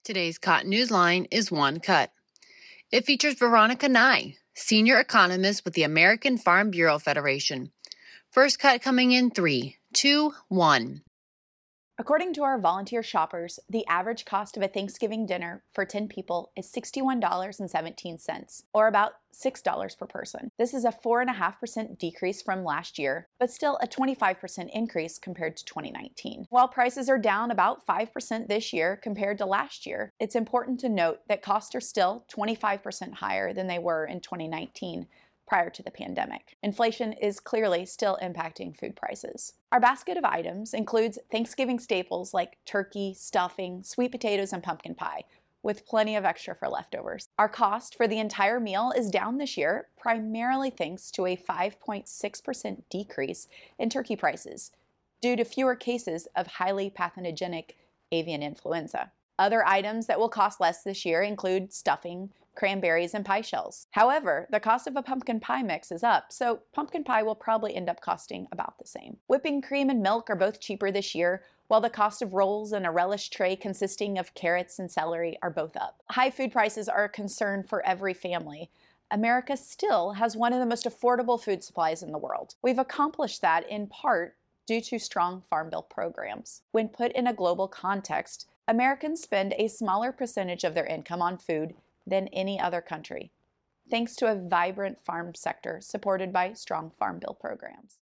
Today's Cotton Newsline is one cut. It features Veronica Nye, senior economist with the American Farm Bureau Federation. First cut coming in 3, 2, 1. According to our volunteer shoppers, the average cost of a Thanksgiving dinner for 10 people is $61.17, or about $6 per person. This is a 4.5% decrease from last year, but still a 25% increase compared to 2019. While prices are down about 5% this year compared to last year, it's important to note that costs are still 25% higher than they were in 2019. Prior to the pandemic. Inflation is clearly still impacting food prices. Our basket of items includes Thanksgiving staples like turkey, stuffing, sweet potatoes, and pumpkin pie, with plenty of extra for leftovers. Our cost for the entire meal is down this year, primarily thanks to a 5.6% decrease in turkey prices due to fewer cases of highly pathogenic avian influenza. Other items that will cost less this year include stuffing, cranberries, and pie shells. However, the cost of a pumpkin pie mix is up, so pumpkin pie will probably end up costing about the same. Whipping cream and milk are both cheaper this year, while the cost of rolls and a relish tray consisting of carrots and celery are both up. High food prices are a concern for every family. America still has one of the most affordable food supplies in the world. We've accomplished that in part due to strong Farm Bill programs. When put in a global context, Americans spend a smaller percentage of their income on food than any other country, thanks to a vibrant farm sector supported by strong Farm Bill programs.